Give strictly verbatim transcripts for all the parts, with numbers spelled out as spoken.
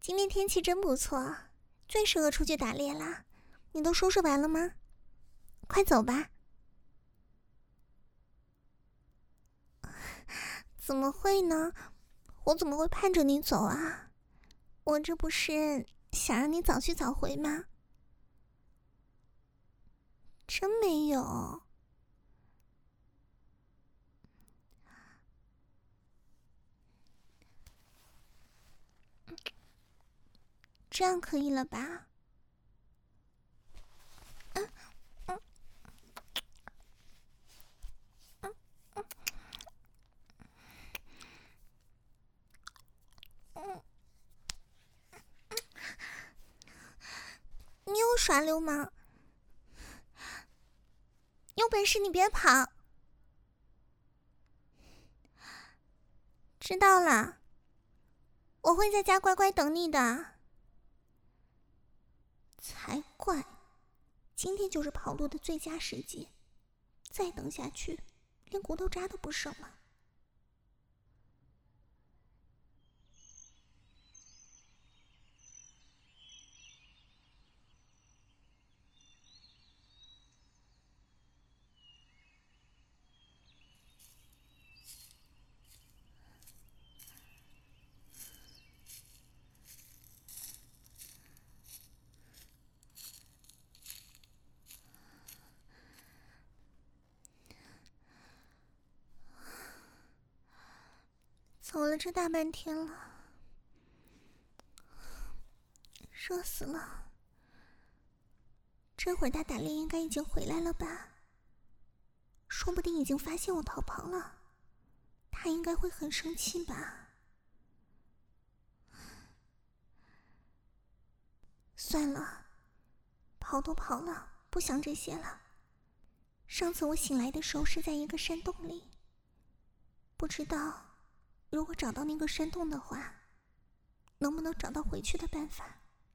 今天天气真不错，最适合出去打猎啦。你都收拾完了吗？快走吧。怎么会呢？我怎么会盼着你走啊？我这不是想让你早去早回吗？真没有。这样可以了吧？嗯嗯嗯嗯嗯，你又耍流氓！有本事你别跑！知道了，我会在家乖乖等你的。才怪！今天就是跑路的最佳时机，再等下去，连骨头渣都不剩了。走了这大半天了，热死了。这会儿他打猎应该已经回来了吧？说不定已经发现我逃跑了，他应该会很生气吧？算了，跑都跑了，不想这些了。上次我醒来的时候是在一个山洞里，不知道如果找到那个山洞的话，能不能找到回去的办法。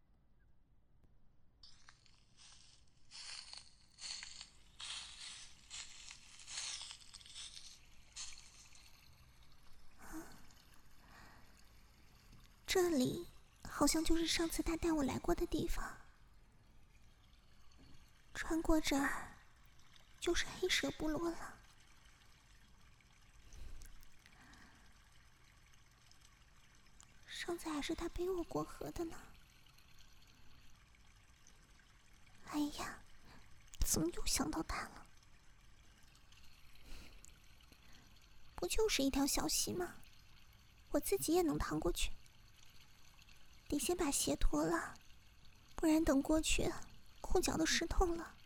这里好像就是上次他带我来过的地方，穿过这儿就是黑蛇部落了。上次还是他背我过河的呢。哎呀，怎么又想到他了？不就是一条小溪吗？我自己也能趟过去。得先把鞋脱了，不然等过去裤脚都湿透了。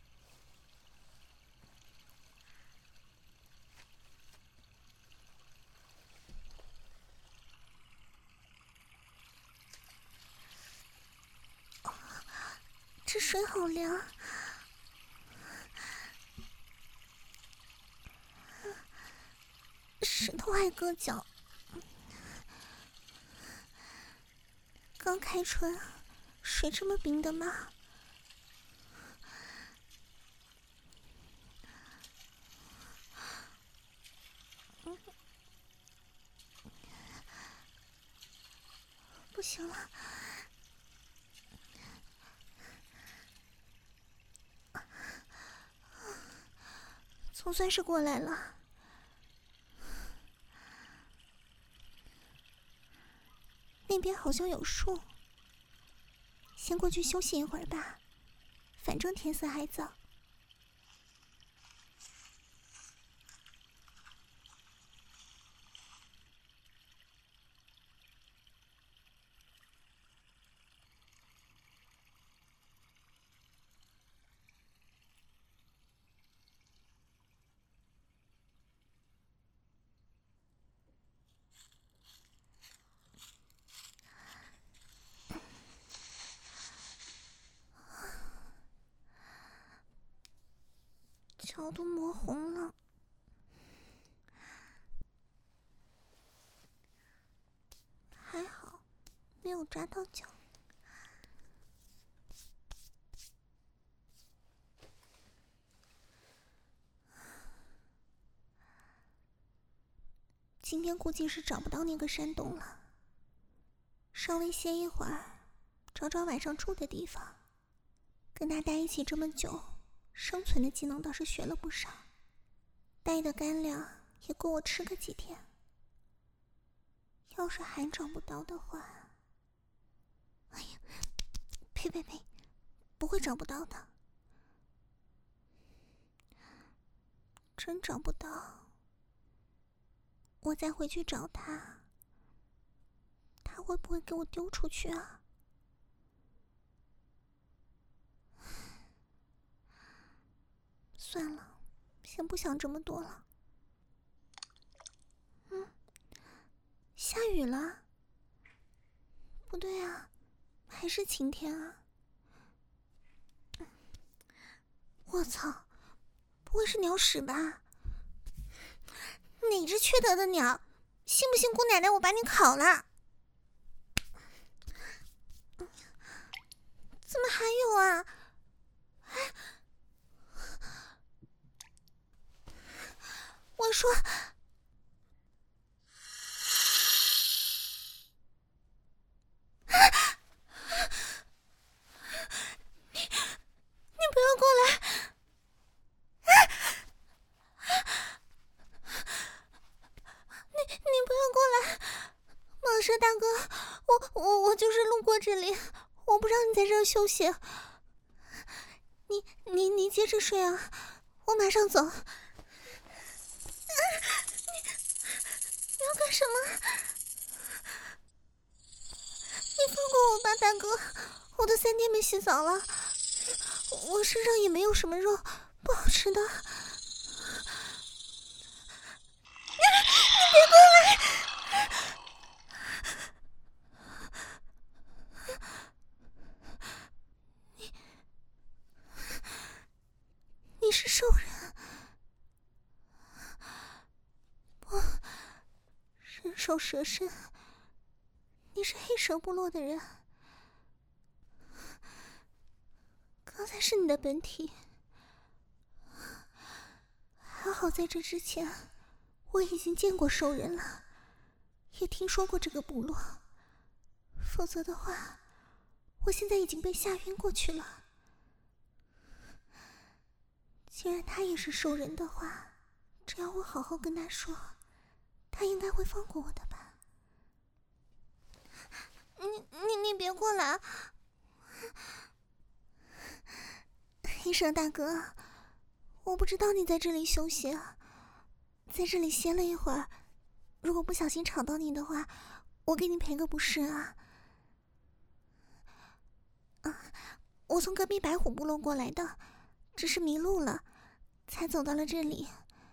这水好凉，石头还硌脚。刚开春，水这么冰的吗？不行了，总算是过来了。那边好像有树，先过去休息一会儿吧，反正天色还早。脚都磨红了，还好没有扎到脚。今天估计是找不到那个山洞了， 稍微歇一会儿，找找晚上住的地方。跟他待一起这么久，生存的技能倒是学了不少，带的干粮也够我吃个几天。要是还找不到的话，哎呀，呸呸呸，不会找不到的。真找不到，我再回去找他，他会不会给我丢出去啊？算了，先不想这么多了。嗯，下雨了？不对啊，还是晴天啊！我操，不会是鸟屎吧？哪只缺德的鸟？信不信姑奶奶我把你烤了？怎么还有啊？哎，我说，你你不要过来！你你不要过来！蟒蛇大哥，我我我就是路过这里，我不让你在这儿休息。你你你接着睡啊，我马上走。你要干什么？你放过我吧，大哥！我都三天没洗澡了，我身上也没有什么肉，不好吃的。你你别过来！你你是兽人？不，人首蛇身。你是黑蛇部落的人，刚才是你的本体。还好在这之前我已经见过兽人了，也听说过这个部落，否则的话我现在已经被吓晕过去了。既然他也是兽人的话，只要我好好跟他说，他应该会放过我的吧。你你你别过来！黑蛇大哥，我不知道你在这里休息啊，在这里歇了一会儿，如果不小心吵到你的话，我给你赔个不是啊。啊，我从隔壁白虎部落过来的，只是迷路了，才走到了这里。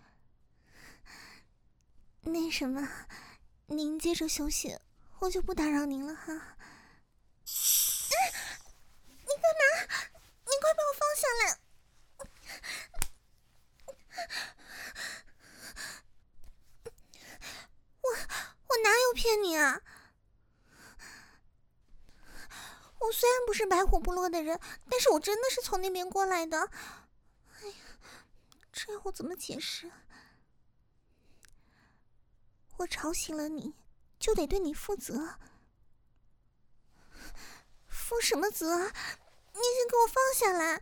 那什么，您接着休息，我就不打扰您了哈。哎，你干嘛？你快把我放下来！我我哪有骗你啊？我虽然不是白虎部落的人，但是我真的是从那边过来的。哎呀，这要我怎么解释？我吵醒了你，就得对你负责。负什么责？你先给我放下来！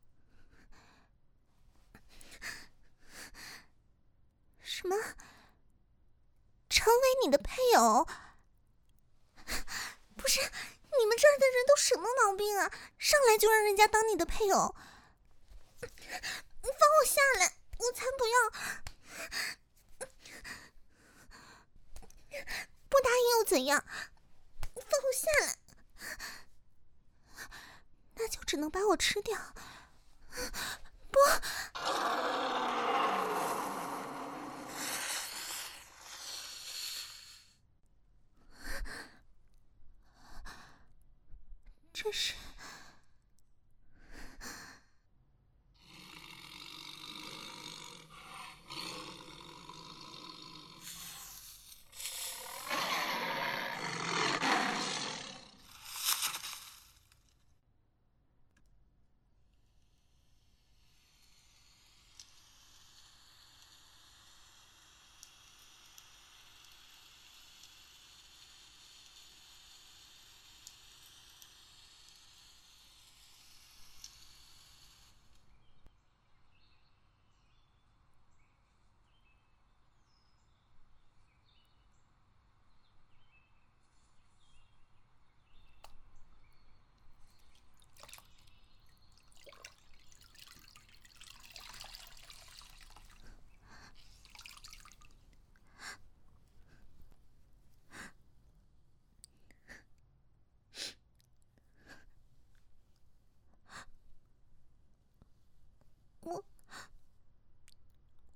什么？成为你的配偶？不是，你们这儿的人都什么毛病啊？上来就让人家当你的配偶？你放我下来，我才不要！不答应又怎样？你放我下来！那就只能把我吃掉。不，这是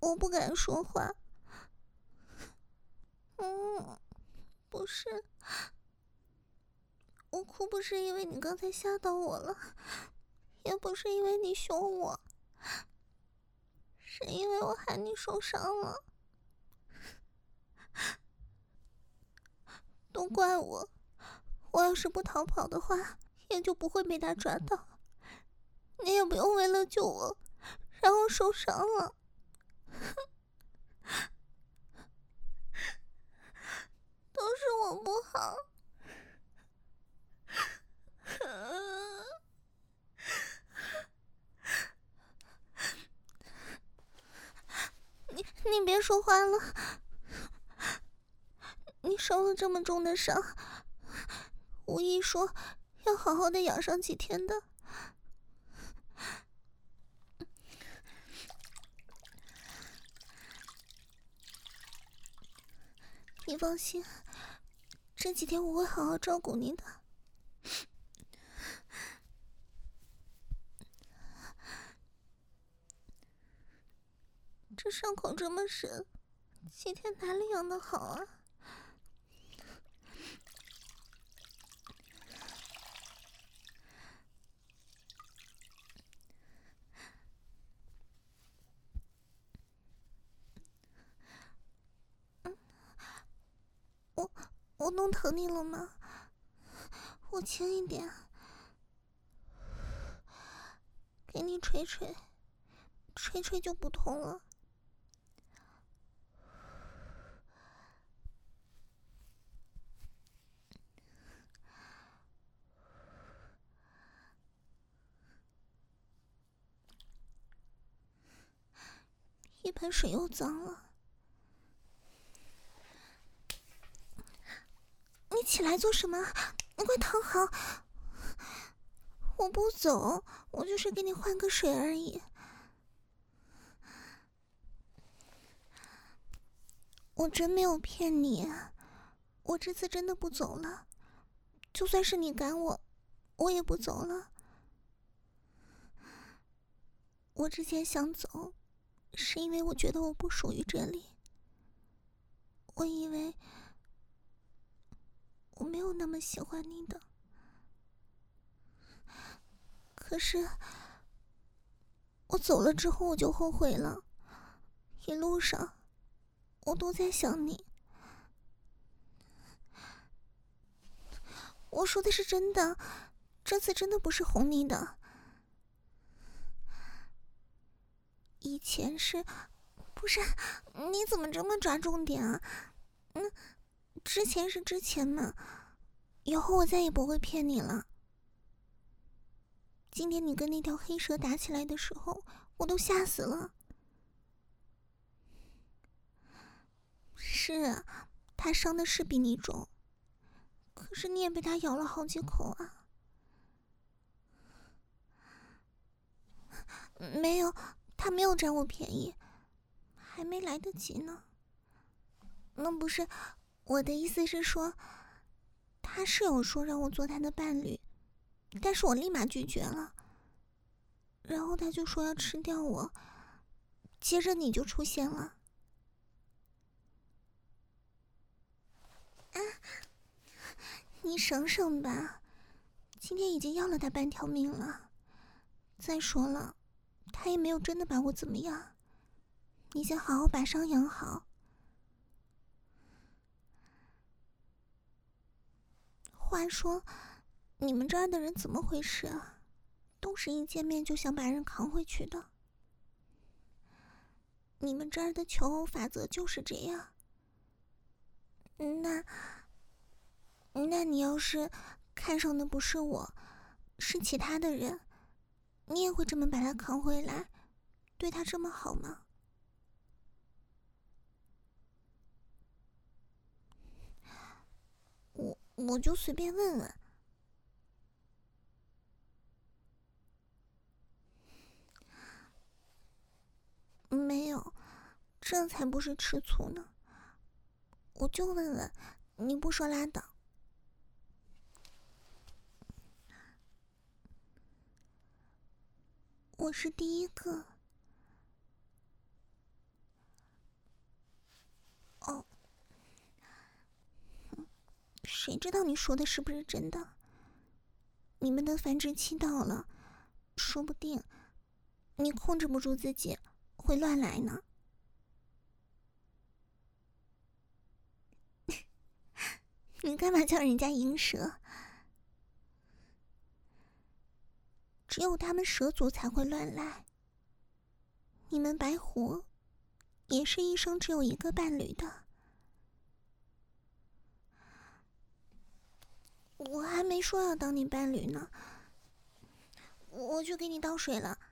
我不敢说话。嗯，不是，我哭不是因为你刚才吓到我了，也不是因为你凶我，是因为我害你受伤了。都怪我，我要是不逃跑的话，也就不会被他抓到，你也不用为了救我让我受伤了。都是我不好。你你别说话了，你受了这么重的伤，无意说要好好的养上几天的。你放心，这几天我会好好照顾你的。这伤口这么深，几天哪里养得好啊？嗯，我我弄疼你了吗？我轻一点，给你吹吹，吹吹就不痛了。一盆水又脏了，你起来做什么？你快躺好。我不走，我就是给你换个水而已。我真没有骗你，我这次真的不走了。就算是你赶我，我也不走了。我之前想走，是因为我觉得我不属于这里。我以为我没有那么喜欢你的，可是我走了之后我就后悔了。一路上我都在想你。我说的是真的，这次真的不是哄你的。以前是，不是？你怎么这么抓重点啊？嗯，之前是之前嘛，以后我再也不会骗你了。今天你跟那条黑蛇打起来的时候，我都吓死了。是啊，他伤的是比你重，可是你也被他咬了好几口啊。没有，他没有占我便宜，还没来得及呢。那不是，我的意思是说，他是有说让我做他的伴侣，但是我立马拒绝了。然后他就说要吃掉我，接着你就出现了。啊，你省省吧，今天已经要了他半条命了。再说了，他也没有真的把我怎么样，你先好好把伤养好。话说，你们这儿的人怎么回事啊？都是一见面就想把人扛回去的。你们这儿的求偶法则就是这样。那，那你要是看上的不是我，是其他的人，你也会这么把他扛回来，对他这么好吗？我我就随便问问。没有，这才不是吃醋呢。我就问问，你不说拉倒。我是第一个。 谁知道你说的是不是真的？你们的繁殖期到了，说不定你控制不住自己，会乱来呢。你干嘛叫人家银蛇？只有他们蛇族才会乱来。你们白狐也是一生只有一个伴侣的。我还没说要当你伴侣呢，我去给你倒水了。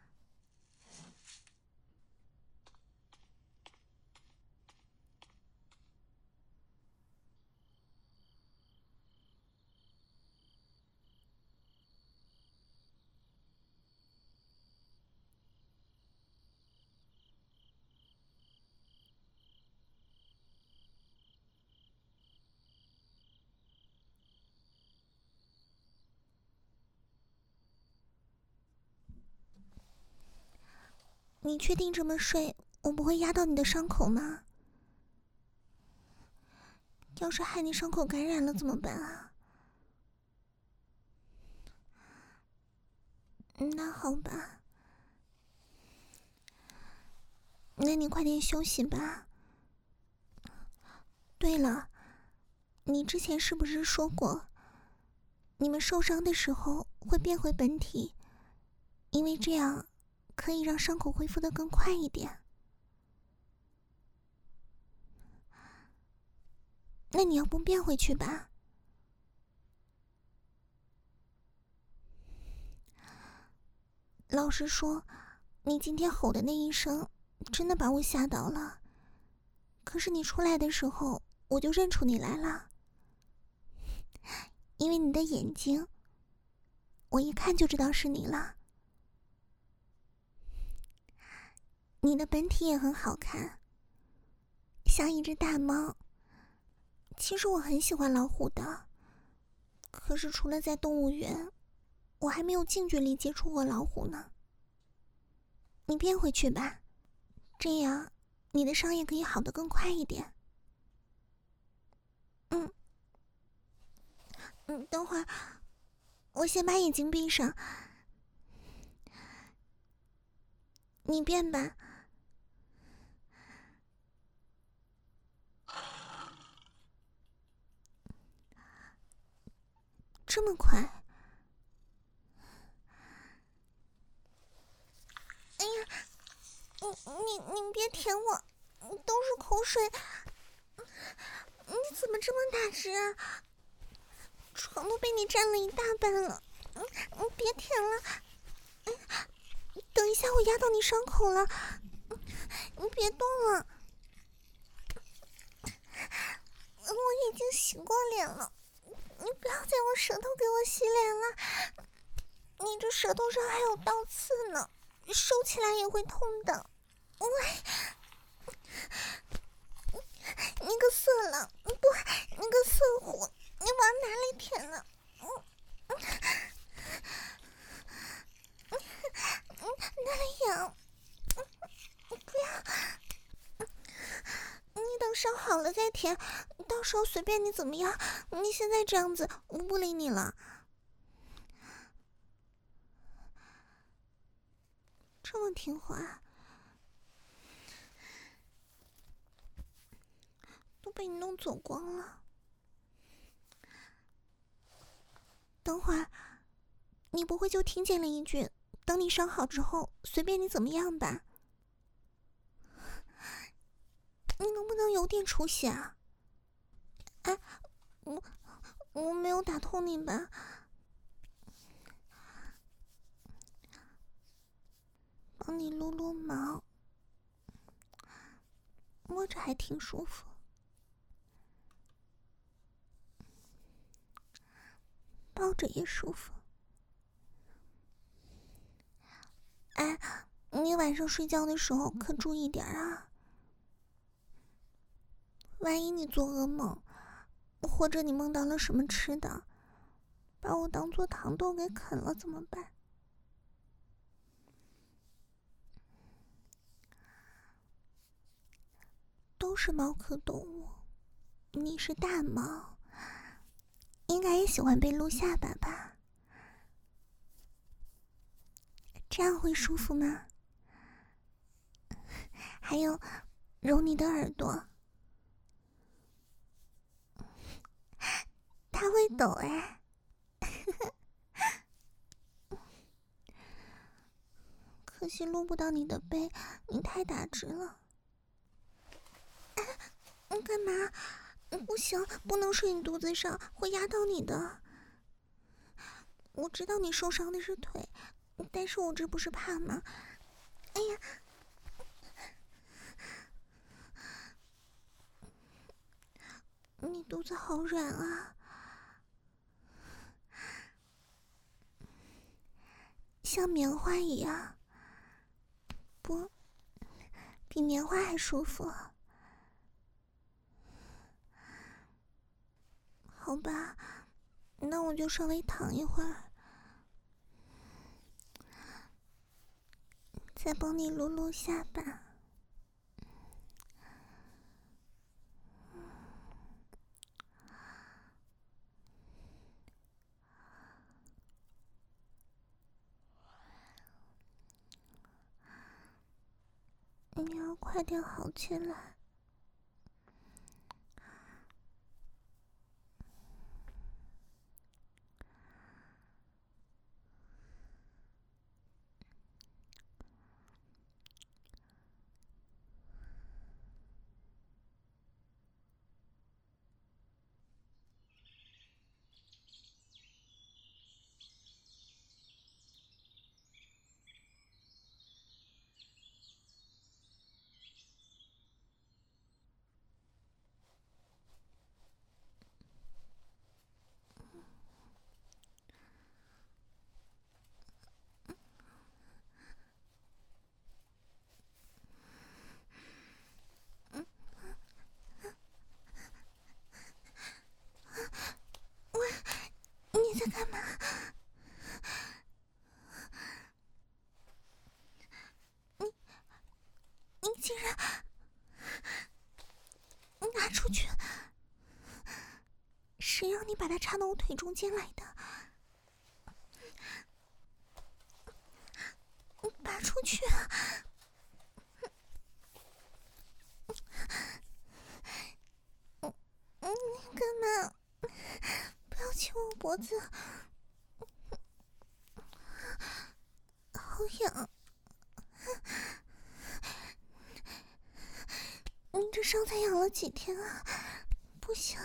你确定这么睡，我不会压到你的伤口吗？要是害你伤口感染了怎么办啊？那好吧，那你快点休息吧。对了，你之前是不是说过，你们受伤的时候会变回本体，因为这样可以让伤口恢复得更快一点？那你要不变回去吧？老实说，你今天吼的那一声真的把我吓到了。可是你出来的时候，我就认出你来了，因为你的眼睛，我一看就知道是你了。你的本体也很好看，像一只大猫。其实我很喜欢老虎的，可是除了在动物园，我还没有近距离接触过老虎呢。你变回去吧，这样你的伤也可以好得更快一点。嗯嗯，等会儿我先把眼睛闭上，你变吧。这么快？哎呀，你你你别舔我，都是口水。你怎么这么大只啊？床都被你占了一大半了。嗯嗯，别舔了。嗯，等一下我压到你伤口了。你别动了。我已经洗过脸了，你不要再用舌头给我洗脸了。你这舌头上还有倒刺呢，收起来也会痛的。喂，你个色狼，不，你个色虎，你往哪里舔呢？嗯嗯嗯，哪里痒？不要，你等伤好了再舔，到时候随便你怎么样。你现在这样子，我不理你了。这么听话，都被你弄走光了。等会儿，你不会就听见了一句“等你伤好之后，随便你怎么样吧”？你能不能有点出息啊？哎，我我没有打痛你吧？帮你撸撸毛，摸着还挺舒服。抱着也舒服。哎，你晚上睡觉的时候可注意点啊！万一你做噩梦，或者你梦到了什么吃的，把我当做糖豆给啃了怎么办？都是猫科动物，你是大猫， 应该也喜欢被撸下巴吧？这样会舒服吗？还有，揉你的耳朵，它会抖哎。可惜撸不到你的背，你太大只了。哎，干嘛？不行，不能睡你肚子上，会压到你的。我知道你受伤的是腿，但是我这不是怕吗？哎呀，你肚子好软啊，像棉花一样。不，比棉花还舒服。好吧，那我就稍微躺一会儿，再帮你撸撸下巴。你要快点好起来。你在干嘛？你你竟然拿出去！谁让你把它插到我腿中间来的？你拔出去啊！嗯嗯，你干嘛？不要亲我脖子，好痒！你这伤才养了几天啊？不行，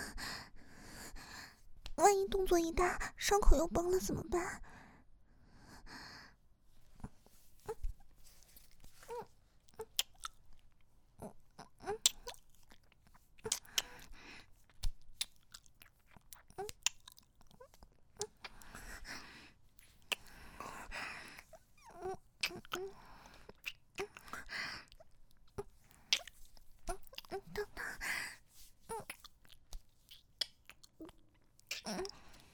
万一动作一大，伤口又崩了怎么办？等等，嗯。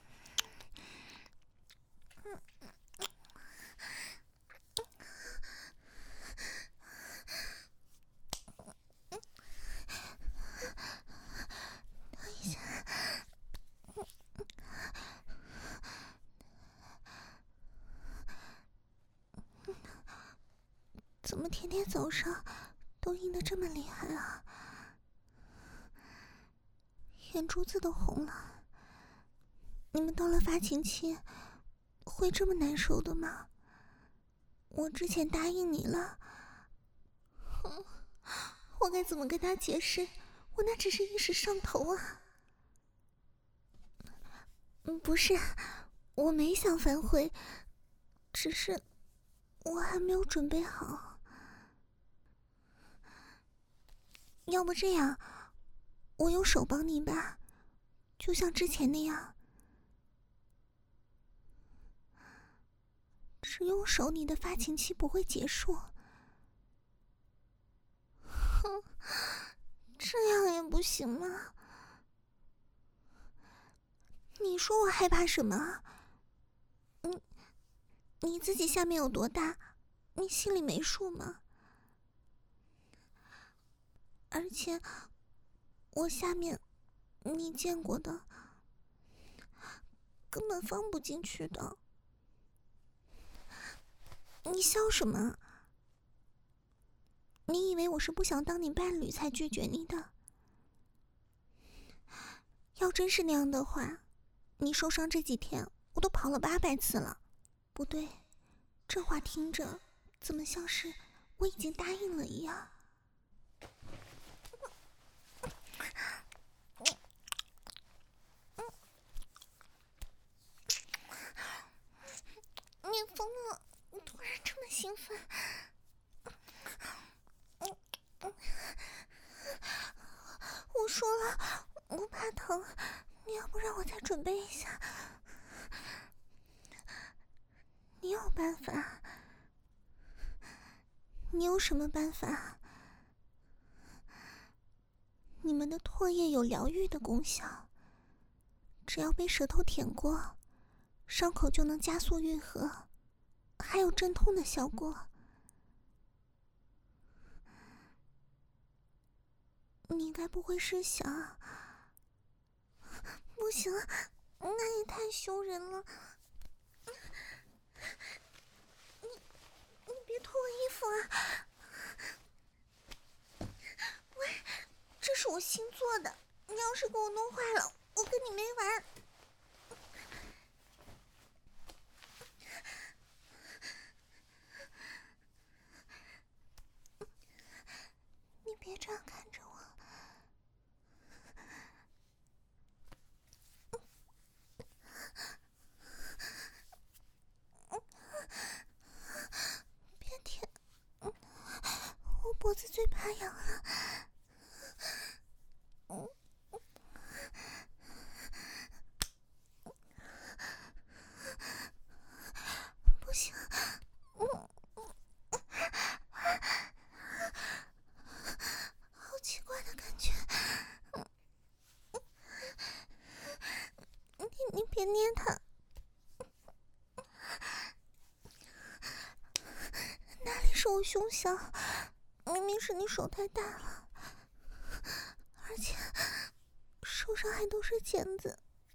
怎么天天早上都硬得这么厉害啊？眼珠子都红了。你们到了发情期会这么难受的吗？我之前答应你了，我该怎么跟他解释？我那只是一时上头啊。嗯，不是，我没想反悔，只是我还没有准备好。要不这样，我用手帮你吧，就像之前那样。只用手，你的发情期不会结束。哼，这样也不行吗？你说我害怕什么？你你自己下面有多大，你心里没数吗？而且我下面你见过的根本放不进去的。你笑什么？你以为我是不想当你伴侣才拒绝你的？要真是那样的话，你受伤这几天我都跑了八百次了。不对，这话听着怎么像是我已经答应了一样？你疯了！你突然这么兴奋，我说了，我怕疼，你要不让我再准备一下？你有办法？你有什么办法？你们的唾液有疗愈的功效，只要被舌头舔过，伤口就能加速愈合，还有镇痛的效果。你该不会是想……不行，那也太羞人了。你你别脱我衣服啊！喂，这是我新做的，你要是给我弄坏了，我跟你没完。你别这样看着我。别舔，我脖子最怕痒了。不行，好奇怪的感觉。你你别捏它。哪里是我胸小？明明是你手太大了，而且手上还都是茧子。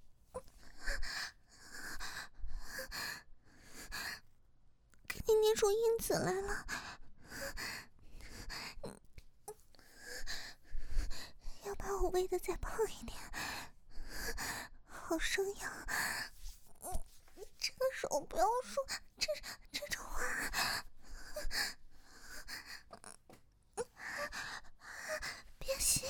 给你捏出印子来了。要把我喂得再胖一点，好生养。这个手不要说这这种话。别吸。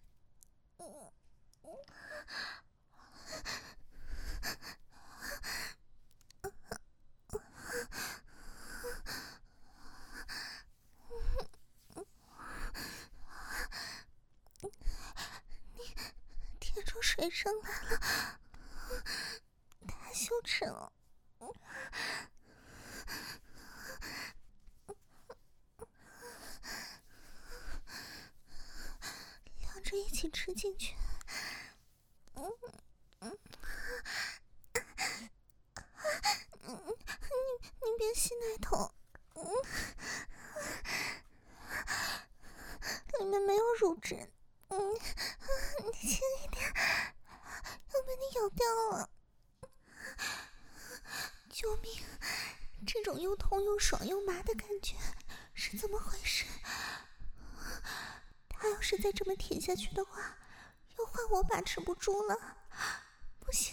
你舔出水声来了，太羞耻了。两只一起吃进去。嗯嗯，你你别吸奶头。嗯，里面没有乳汁。嗯，你轻一点，要被你咬掉了。救命！这种又痛又爽又麻的感觉是怎么回事？他要是再这么舔下去的话，又换我把持不住了。不行！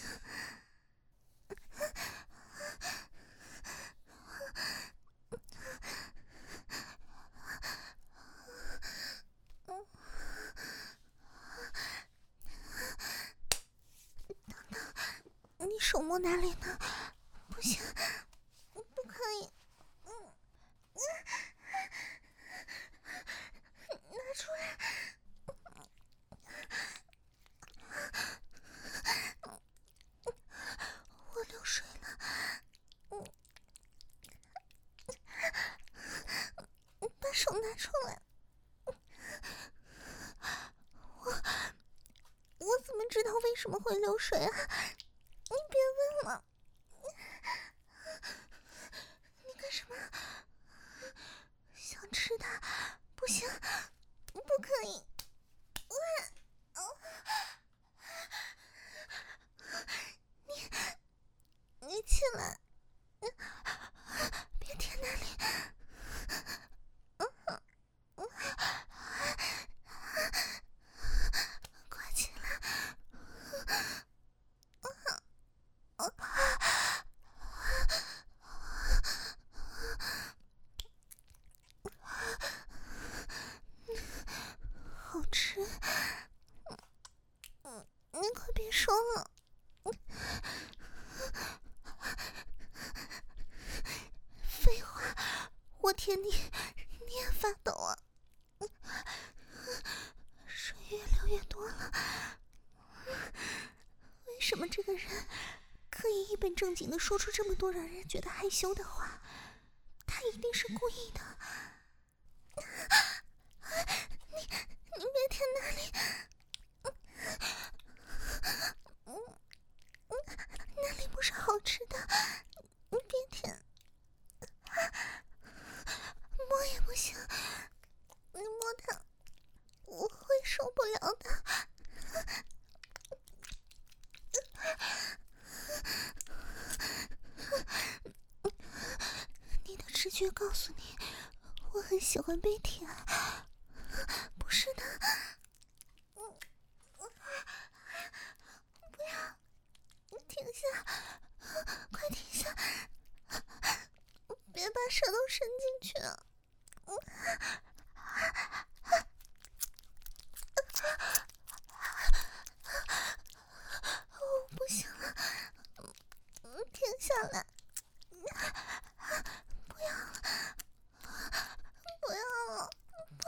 你手摸哪里呢？不行，不可以。嗯，拿出来。我流水了。嗯，把手拿出来。我我怎么知道为什么会流水啊？你别问了。你干什么？想吃它？不行，不可以。我，哦，你说了。废话，我舔你，你也发抖啊！水越流越多了，为什么这个人可以一本正经的说出这么多让人觉得害羞的话？他一定是故意的。你你别舔那里，嗯嗯，那里不是好吃的，你别舔。摸也不行，你摸它，我会受不了的。你的直觉告诉你，我很喜欢被舔，不是的。不要，你停下，快停下，别把舌头伸进去啊！我不行了，停下来！不要了，不要了，不！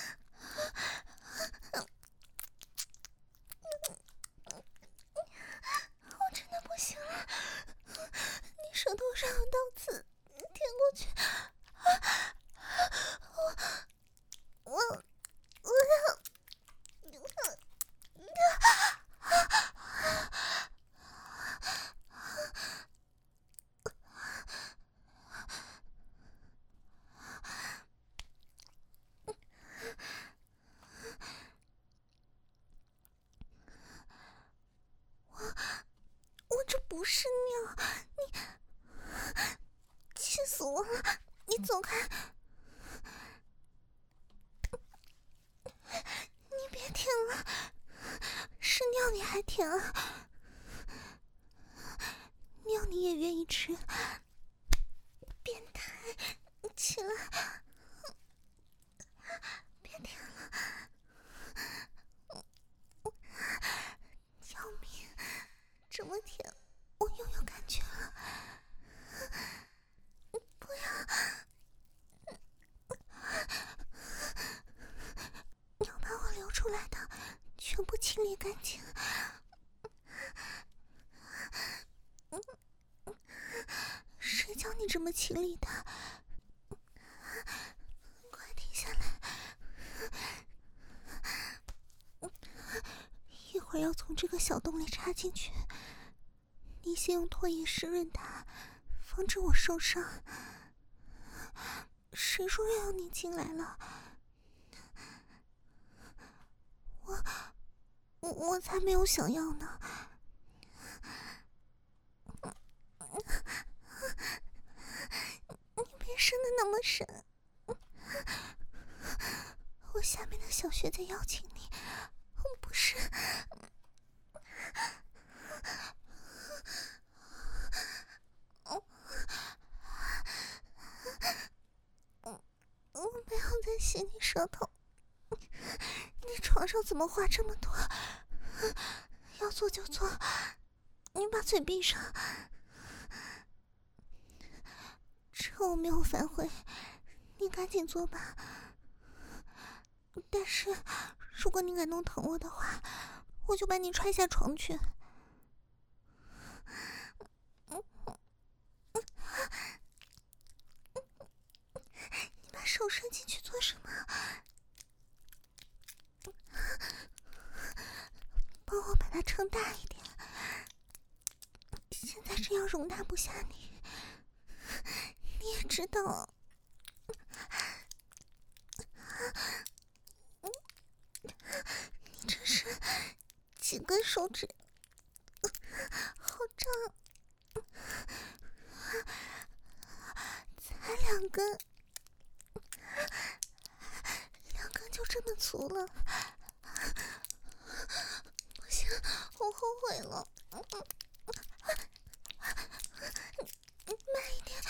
我真的不行了，你舌头上有刀刺，舔过去。我我我要。我这不是尿，你气死我了！你走开！你别舔了，是尿你还舔啊？尿你也愿意吃？变态！你起来！别舔了！要命！这么舔，我又有感觉了。不要！你要把我流出来的全部清理干净。谁教你这么清理的？快停下来！一会儿要从这个小洞里插进去，你先用唾液湿润它，防止我受伤。谁说要让你进来了？我我我才没有想要呢。你别伸得那么深，我下面的小穴在邀请你，不是。我不要再吸你舌头，你床上怎么话这么多？要做就做，你把嘴闭上。这我没有反悔，你赶紧做吧。但是如果你敢弄疼我的话，我就把你踹下床去。你把手伸进去做什么？帮我把它撑大一点，现在这样容纳不下你，你也知道。你这是几根手指？好胀，才两根，两根就这么粗了。不行，我后悔了。慢一点。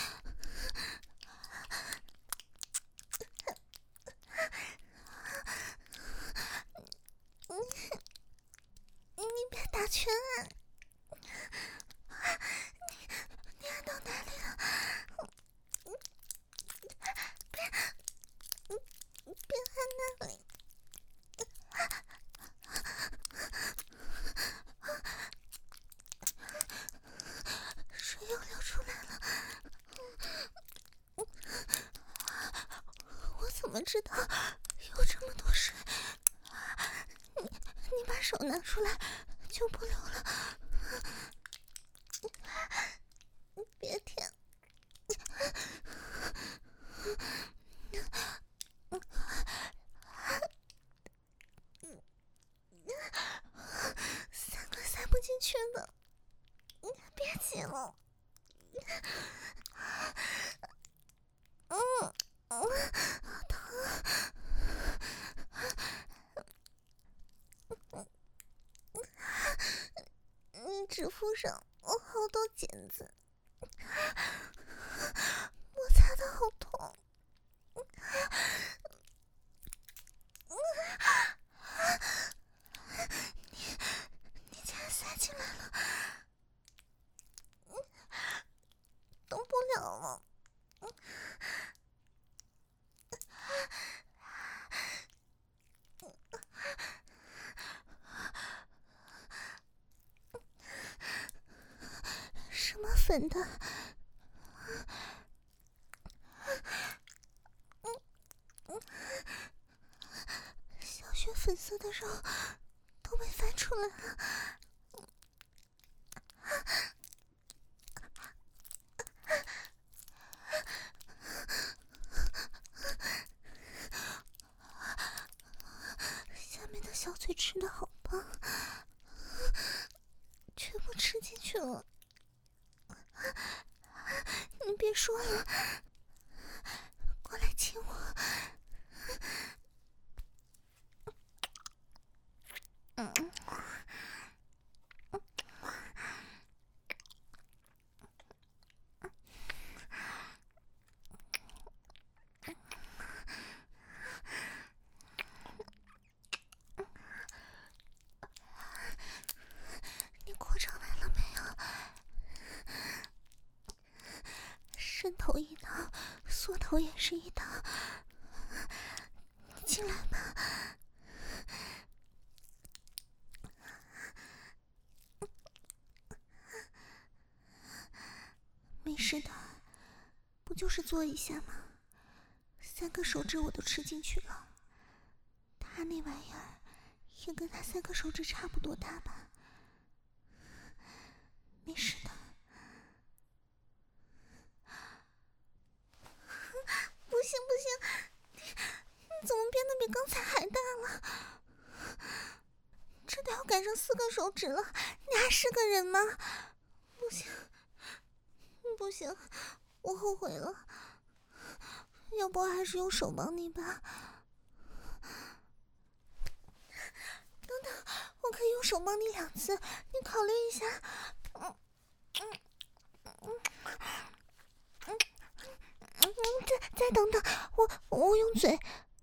你别打圈按。你你按到哪里了？别别按那里。水又流出来了。我怎么知道有这么多水？你你把手拿出来就不流了。别舔。三个塞不进去的，别挤了。嗯嗯，疼。你指腹上有好多茧子，摩擦的好痛。你你竟然塞进来了，动不了了。什么粉的？小雪粉色的肉都被翻出来了。下面的小嘴吃的好棒，全部吃进去了。你别说了，过来亲我。嗯。你扩张来了没有？伸头一刀，缩头也是一刀。你进来吧。没事的，不就是做一下吗？三个手指我都吃进去了，他那玩意儿也跟他三个手指差不多大吧？没事的。不行不行，你你怎么变得比刚才还大了？这都要赶上四个手指了，你还是个人吗？不行不行，我后悔了。要不我还是用手帮你吧。等等，我可以用手帮你两次，你考虑一下。嗯嗯嗯嗯嗯，再再等等，我我用嘴，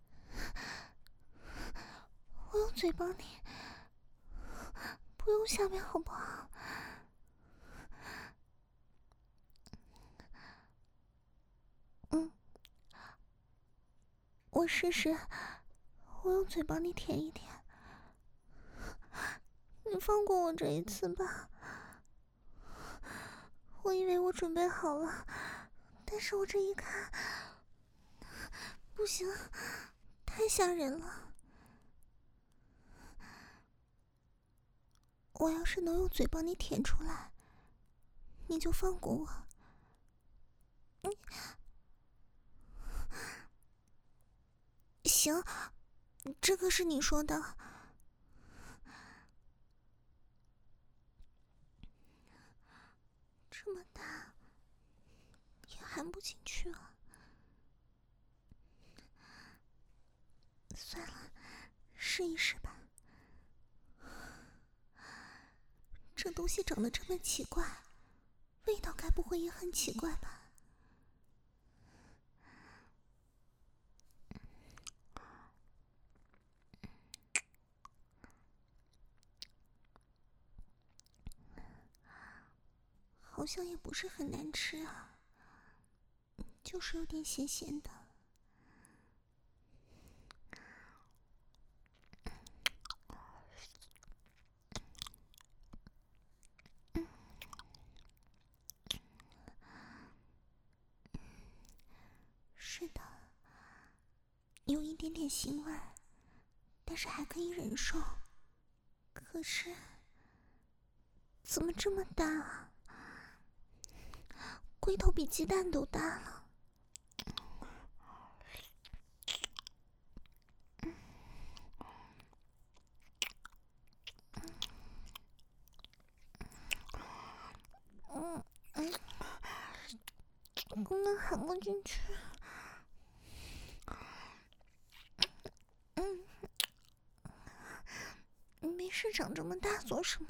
我用嘴帮你，不用下面好不好？嗯，我试试，我用嘴帮你舔一舔。你放过我这一次吧。我以为我准备好了，但是我这一看，不行，太吓人了。我要是能用嘴帮你舔出来，你就放过我。嗯，行，这可是你说的。这么大，也含不进去啊。算了，试一试吧。这东西长得这么奇怪，味道该不会也很奇怪吧？ 好像也不是很难吃啊，就是有点咸咸的。是的，有一点点腥味，但是还可以忍受。可是，怎么这么大啊？龟头比鸡蛋都大了。嗯嗯，根本含不进去。嗯，没事，长这么大做什么？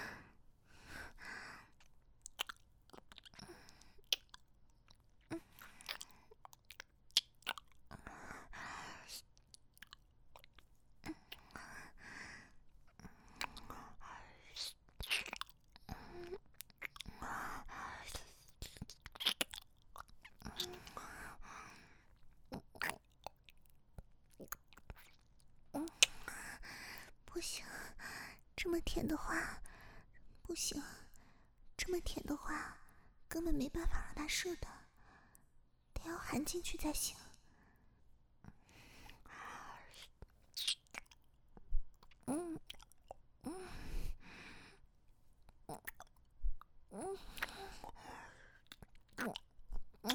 不行，这么甜的话，不行，这么甜的话，根本没办法让它射的，得要含进去才行。嗯嗯嗯嗯嗯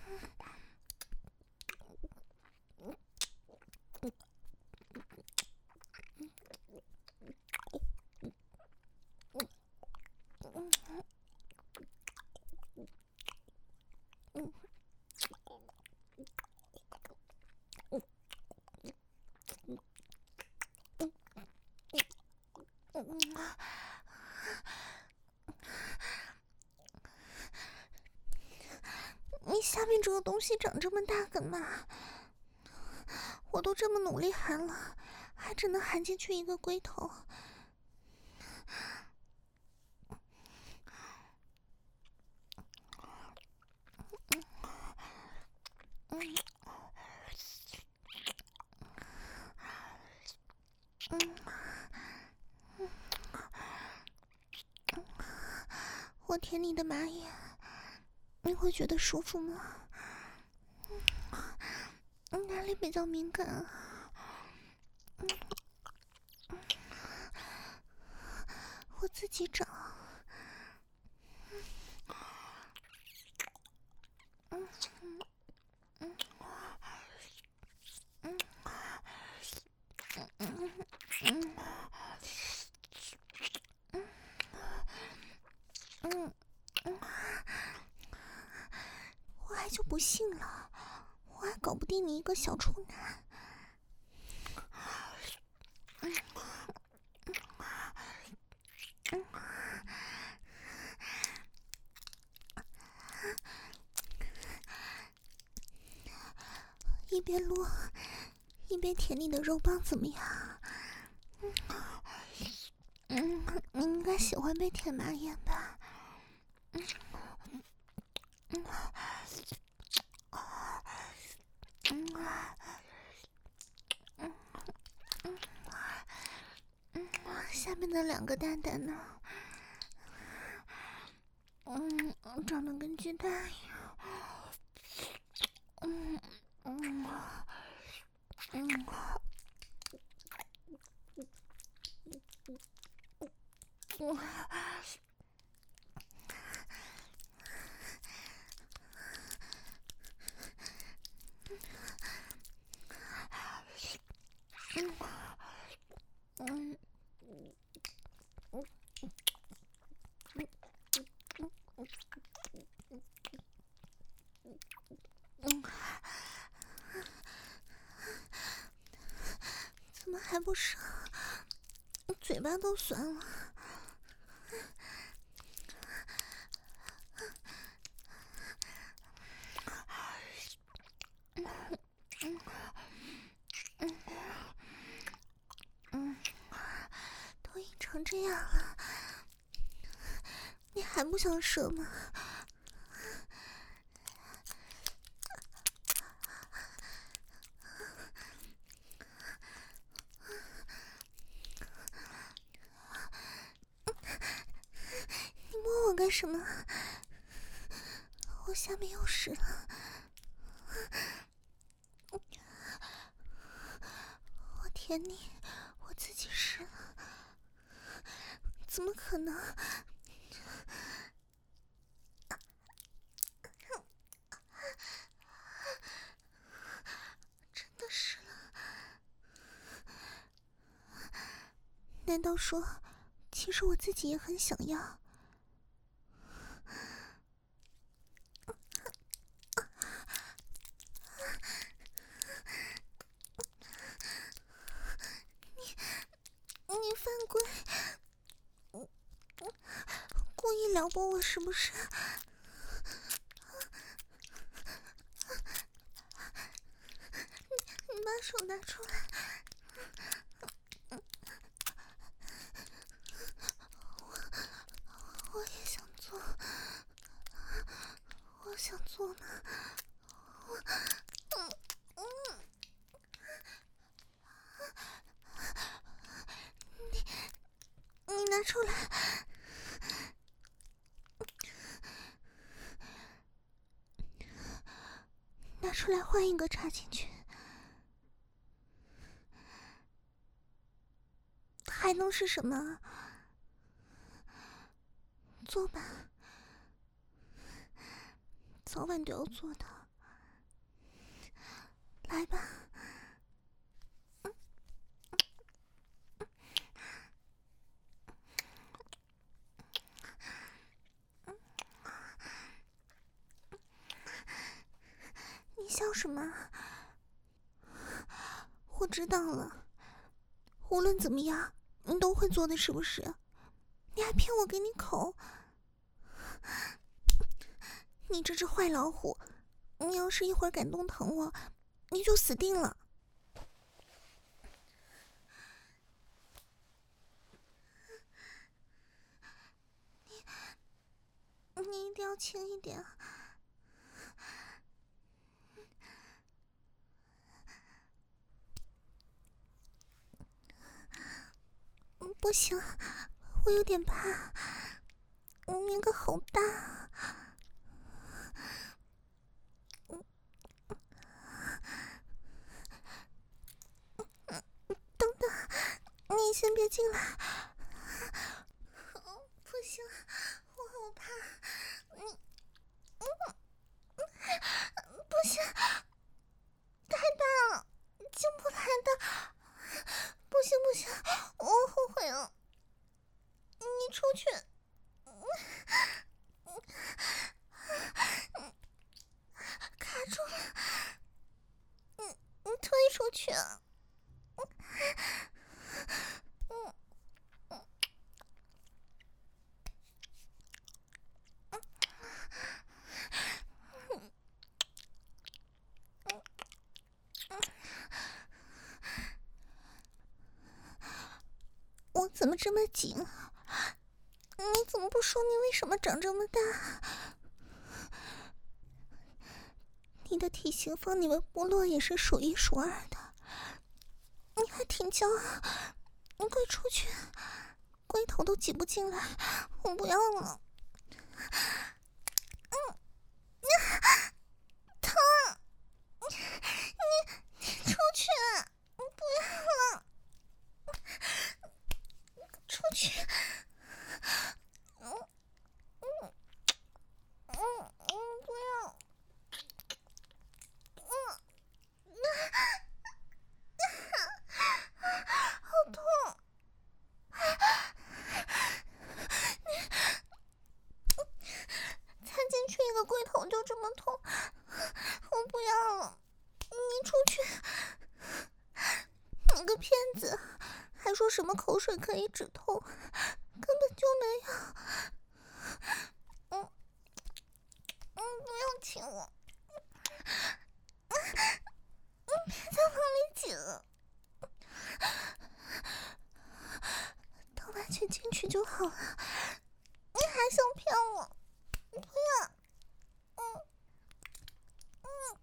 你下面这个东西长这么大干嘛？我都这么努力含了，还只能含进去一个龟头。嗯嗯嗯，我舔你的马眼，你会觉得舒服吗？嗯，哪里比较敏感啊？嗯，我自己找。嗯嗯嗯嗯嗯嗯嗯嗯，我还就不信了，我还搞不定你一个小处男。嗯嗯，一边撸一边舔你的肉棒怎么样？嗯，你应该喜欢被舔马眼吧？嗯嗯嗯嗯嗯嗯，下面的两个蛋蛋呢？嗯，长得跟鸡蛋一样。嗯嗯嗯嗯。嗯嗯嗯，怎么还不上？嘴巴都酸了。嗯嗯嗯，都硬成这样了， 你还不想射吗？你摸我干什么？我下面有屎了。我舔你，我自己湿了。怎么可能？真的湿了。难道说，其实我自己也很想要？你你犯规！故意撩拨我是不是？你把手拿出来。我我也想做，我想做吗？我嗯嗯，你你拿出来。拿出来换一个插进去，还能是什么？做吧，早晚都要做的。来吧。嗯你笑什么？我知道了，无论怎么样，你都会做的，是不是？你还骗我给你口？你这只坏老虎，你要是一会儿敢动疼我，你就死定了。你你一定要轻一点。不行，我有点怕，你个好大。等等，你先别进来。不行，我好怕。你，不行，太大了，进不来的。不行不行，我后悔了。你出去。卡住了。你你推出去。嗯嗯我怎么这么紧？你怎么不说你为什么长这么大？你的体型放你们部落也是数一数二的，你还挺骄傲。你快出去，龟头都挤不进来，我不要了。嗯，疼！你你出去，我不要了。出去。嗯嗯嗯嗯，不要。嗯，好痛！掺进去一个龟头就这么痛，我不要了。你出去！你个骗子，还说什么口水可以止痛，根本就没有。嗯嗯，不要亲我。嗯，别再往里挤了。等完全进去就好了。你还想骗骗我，不要！嗯嗯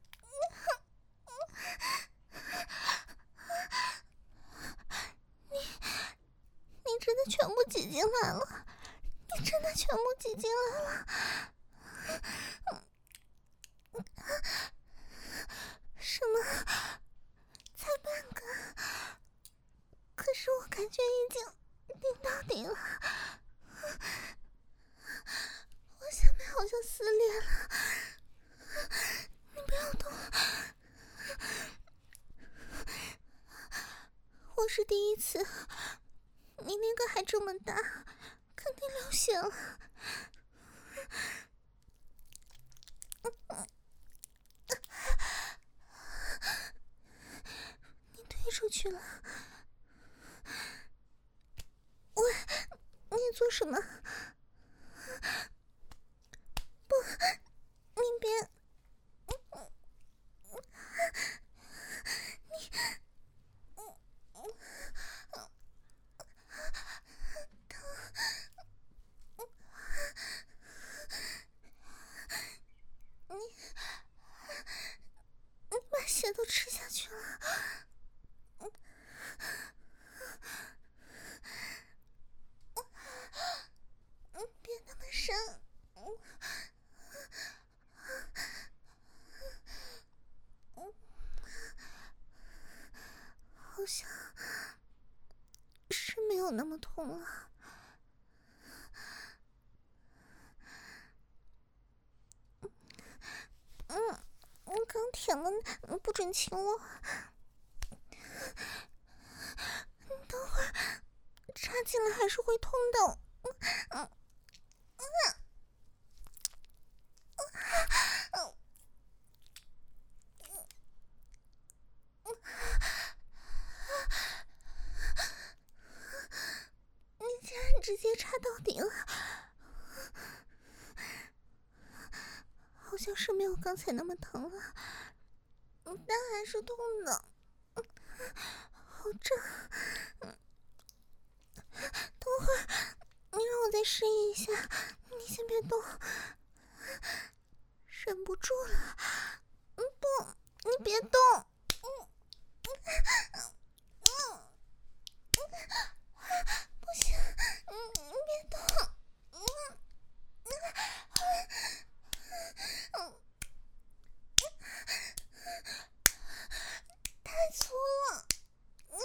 你你真的全部挤进来了，你真的全部挤进来了。什么？才半个？可是我感觉已经顶到底了，我下面好像撕裂了，你不要动。我是第一次，你那个还这么大，肯定流血了。你推出去了。喂，你做什么？不，你别，你，疼，你，你把血都吃下去了。别那么深。好像是没有那么痛了。嗯，我刚舔了，不准亲我。等会儿插进来还是会痛的。嗯嗯嗯你竟然直接插到底了，好像是没有刚才那么疼了，但还是痛的，好胀。等会儿你让我再试一下，你先别动，忍不住了。嗯，不，你别动。嗯嗯嗯不行，嗯，你别动。嗯嗯太粗了。嗯，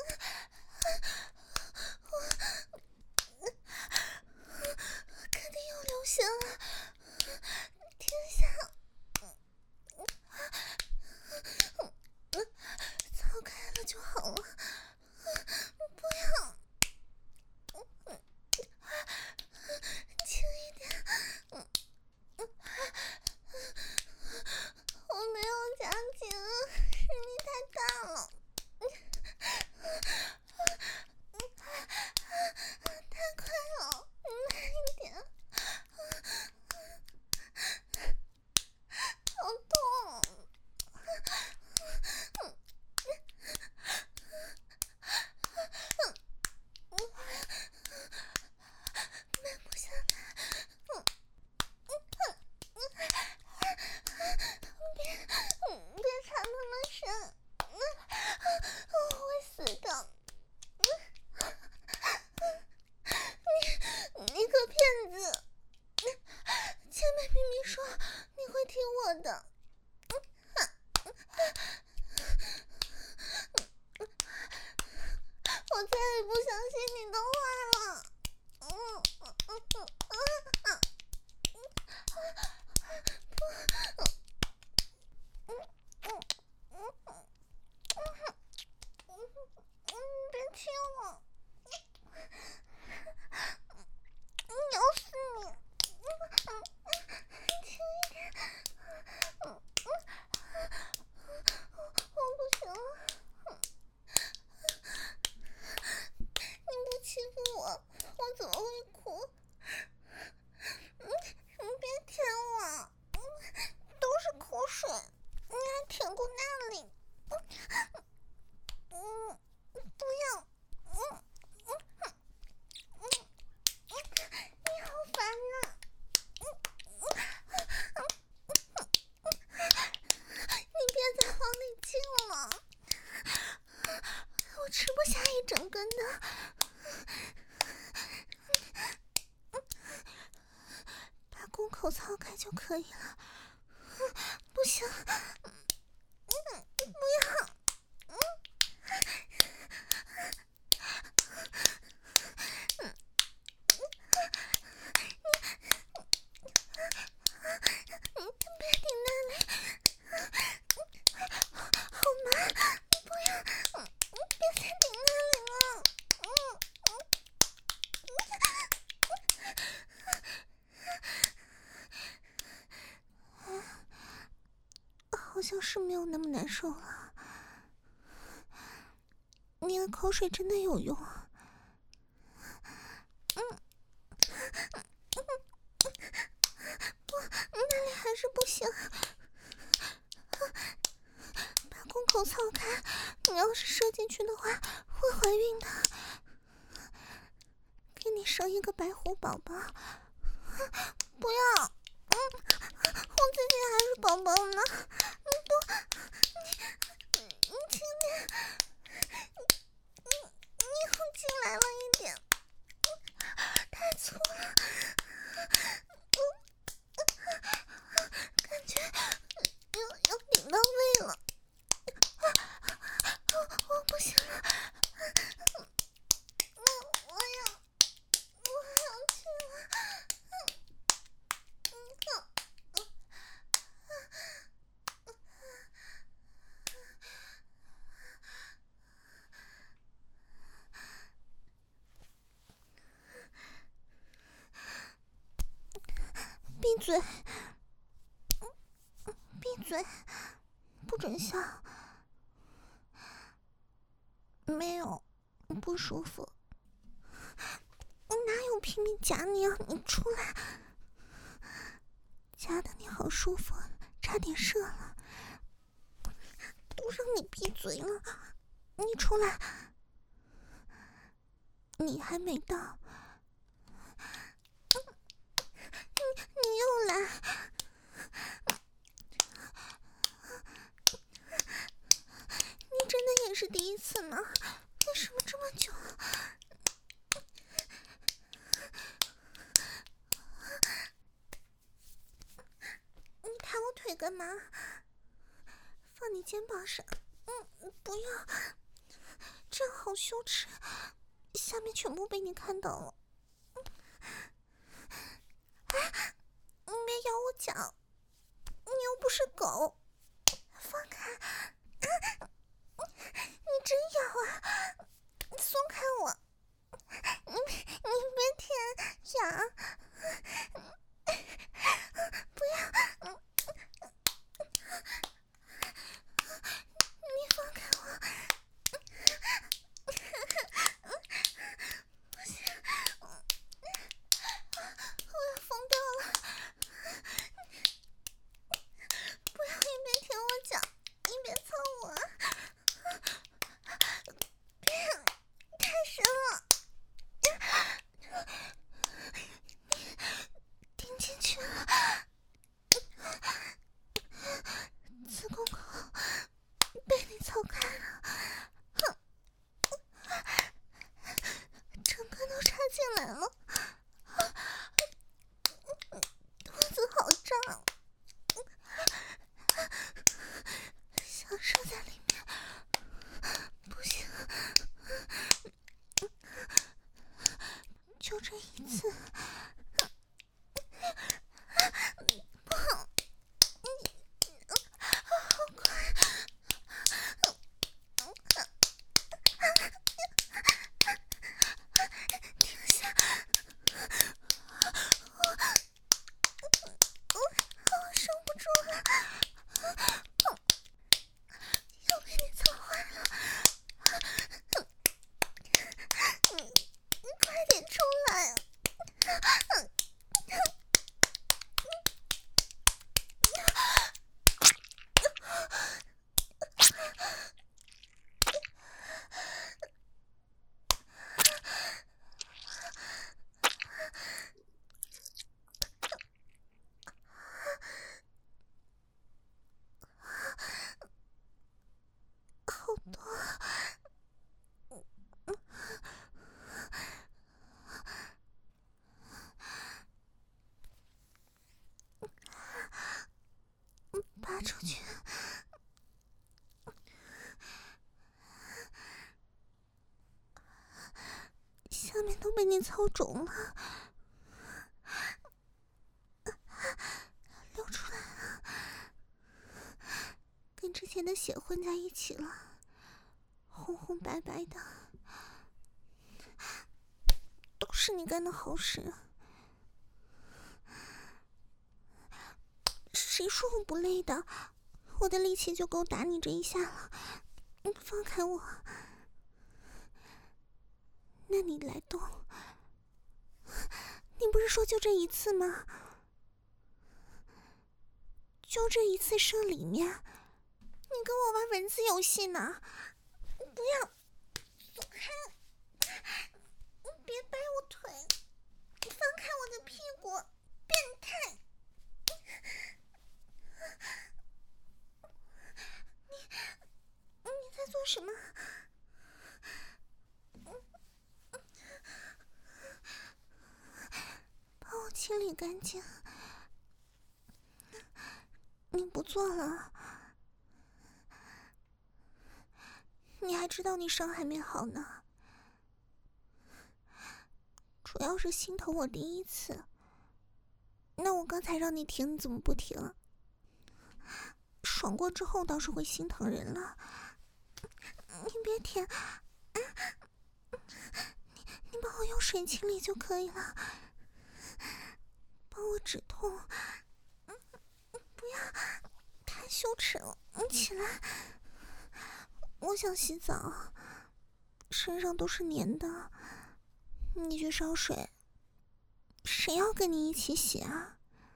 我肯定要流血了。停下。操开了就好了，不要。轻一点。我没有夹紧，是你太大了。太快了，慢一点。好痛。慢不下来。别别插那么深，我会死的。你你个骗子，前面明明说你会听我的。我再也不相信你的话了。嗯嗯嗯嗯嗯不，嗯嗯嗯嗯嗯，别亲我，咬死你！轻一点。嗯嗯，我不行了。你不欺负我，我怎么会哭？嗯，你别舔我，嗯，都是口水，你还舔过那里？嗯，不要，嗯嗯嗯嗯，你好烦啊！ 口操开就可以了。不行，不要。好像是没有那么难受了。你的口水真的有用。嗯，不，那里还是不行。把宫口操开，你要是射进去的话，会怀孕的。给你生一个白虎宝宝。不要，嗯，我自己还是宝宝呢。不，你你轻点，你你又进来了一点，太粗了，感觉又又顶到胃了，我我不行了，我我要我要去了。闭嘴！闭嘴！不准笑！没有，不舒服。我哪有拼命夹你啊？你出来！夹得你好舒服，差点射了。都让你闭嘴了，你出来！你还没到。你又来，你真的也是第一次吗？为什么这么久？你抬我腿干嘛？放你肩膀上。嗯，不要，这样好羞耻，下面全部被你看到了。哎，你别咬我脚，你又不是狗，放开！啊、你真咬啊！松开我！你别你别舔痒！不要！你放开我！不行！我要疯掉了！不要一边舔我脚一边操我！别，太深了！顶进去了，子宫口被你操开了，整个都插进来了。肚子好胀，想射在里面，不行，就这一次。不好，好快！停下！我我我受不住了，又被你操坏了！你你快点出来！ 拉出去。下面都被你操肿了，流出来了，跟之前的血混在一起了，红红白白的，都是你干的好事。谁说我不累的？我的力气就够打你这一下了，你放开我。那你来动，你不是说就这一次吗？就这一次射里面，你跟我玩文字游戏呢？不要，走开！你别掰我腿，你放开我的屁股，变态！你你在做什么？把我清理干净。你不做了，你还知道你伤还没好呢。主要是心疼我第一次，那我刚才让你停，你怎么不停？爽过之后倒是会心疼人了。你别舔，你你帮我用水清理就可以了，帮我止痛。不要，太羞耻了，你起来。我想洗澡，身上都是黏的，你去烧水。谁要跟你一起洗啊？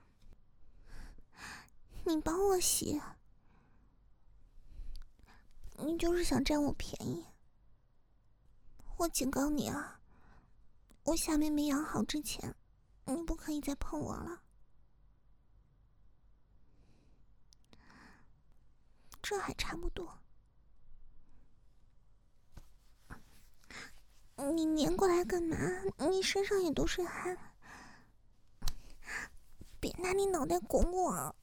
你帮我洗，你就是想占我便宜。我警告你啊，我下面没养好之前，你不可以再碰我了。这还差不多。你黏过来干嘛？你身上也都是汗。别拿你脑袋拱我。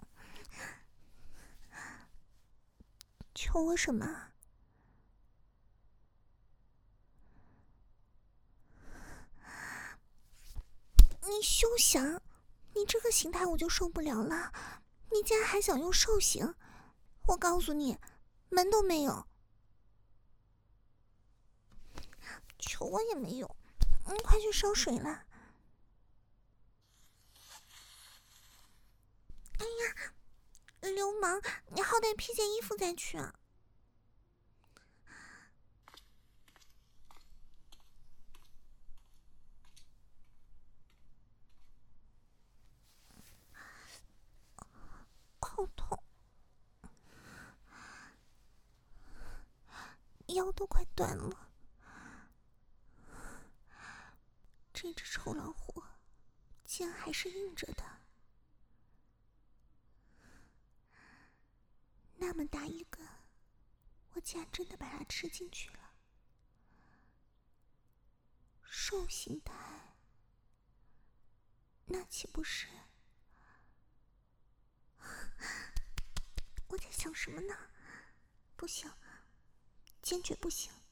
求我什么？你休想！你这个形态我就受不了了，你竟然还想用兽形！我告诉你，门都没有。求我也没用，你快去烧水了。哎呀，流氓！你好歹披件衣服再去啊！好痛，腰都快断了。这只臭老虎竟然还是硬着的，那么大一个，我竟然真的把它吃进去了。兽形态，那岂不是？我在想什么呢？不行，坚决不行！